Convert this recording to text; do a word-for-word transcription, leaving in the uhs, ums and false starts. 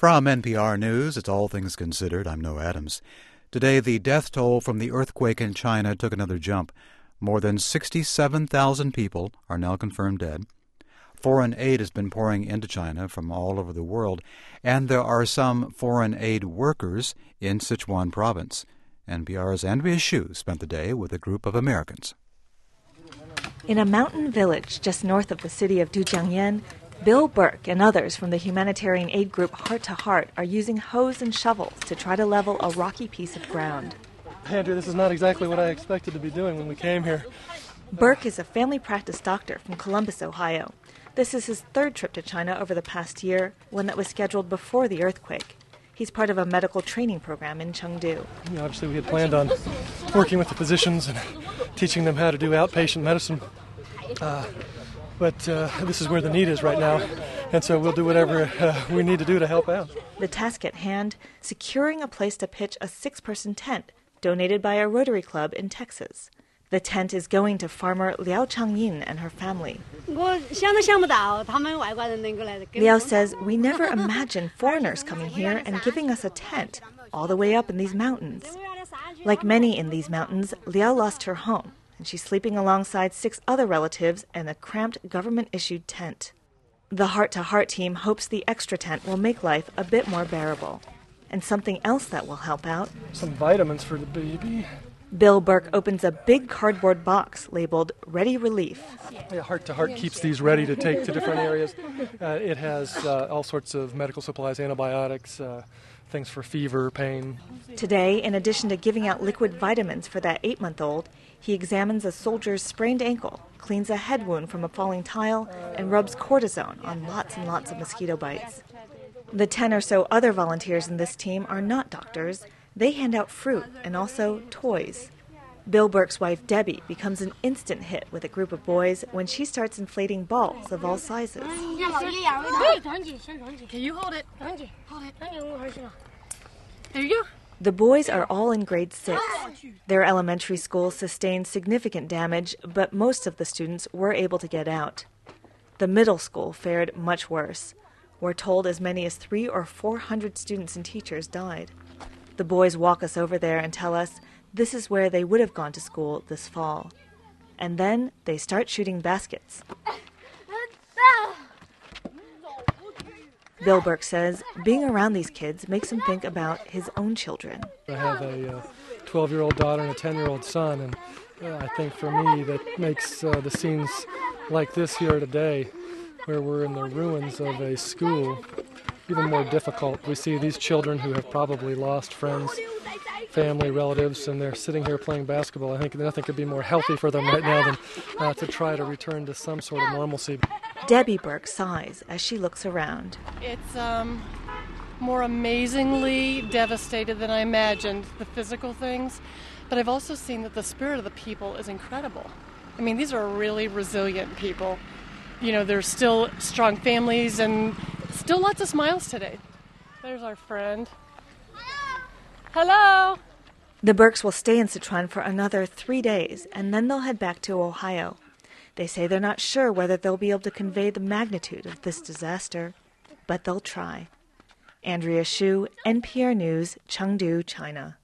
From N P R News, it's All Things Considered. I'm Noah Adams. Today, the death toll from the earthquake in China took another jump. More than sixty-seven thousand people are now confirmed dead. Foreign aid has been pouring into China from all over the world, and there are some foreign aid workers in Sichuan province. N P R's Andrea Hsu spent the day with a group of Americans. In a mountain village just north of the city of Dujiangyan, Bill Burke and others from the humanitarian aid group Heart to Heart are using hoes and shovels to try to level a rocky piece of ground. Andrew, this is not exactly what I expected to be doing when we came here. Burke is a family practice doctor from Columbus, Ohio. This is his third trip to China over the past year, one that was scheduled before the earthquake. He's part of a medical training program in Chengdu. You know, obviously, we had planned on working with the physicians and teaching them how to do outpatient medicine. Uh, but uh, this is where the need is right now, and so we'll do whatever uh, we need to do to help out. The task at hand, securing a place to pitch a six-person tent donated by a Rotary Club in Texas. The tent is going to farmer Liao Changyin and her family. Liao says, "We never imagined foreigners coming here and giving us a tent all the way up in these mountains." Like many in these mountains, Liao lost her home, and she's sleeping alongside six other relatives in a cramped government-issued tent. The Heart to Heart team hopes the extra tent will make life a bit more bearable. And something else that will help out: some vitamins for the baby. Bill Burke opens a big cardboard box labeled Ready Relief. Yeah, Heart to Heart keeps these ready to take to different areas. Uh, it has uh, all sorts of medical supplies, antibiotics, uh, things for fever, pain. Today, in addition to giving out liquid vitamins for that eight-month-old, he examines a soldier's sprained ankle, cleans a head wound from a falling tile, and rubs cortisone on lots and lots of mosquito bites. The ten or so other volunteers in this team are not doctors. They hand out fruit and also toys. Bill Burke's wife, Debbie, becomes an instant hit with a group of boys when she starts inflating balls of all sizes. Can you hold it? Hold it. There you go. The boys are all in grade six. Their elementary school sustained significant damage, but most of the students were able to get out. The middle school fared much worse. We're told as many as three or four hundred students and teachers died. The boys walk us over there and tell us this is where they would have gone to school this fall. And then they start shooting baskets. Bill Burke says being around these kids makes him think about his own children. I have a uh, twelve-year-old daughter and a ten-year-old son, and uh, I think for me that makes uh, the scenes like this here today, where we're in the ruins of a school, even more difficult. We see these children who have probably lost friends, family, relatives, and they're sitting here playing basketball. I think nothing could be more healthy for them right now than uh, to try to return to some sort of normalcy. Debbie Burke sighs as she looks around. It's um, more amazingly devastated than I imagined, the physical things, but I've also seen that the spirit of the people is incredible. I mean, these are really resilient people. You know, there's still strong families and still lots of smiles today. There's our friend. Hello! The Burkes will stay in Sichuan for another three days, and then they'll head back to Ohio. They say they're not sure whether they'll be able to convey the magnitude of this disaster, but they'll try. Andrea Hsu, N P R News, Chengdu, China.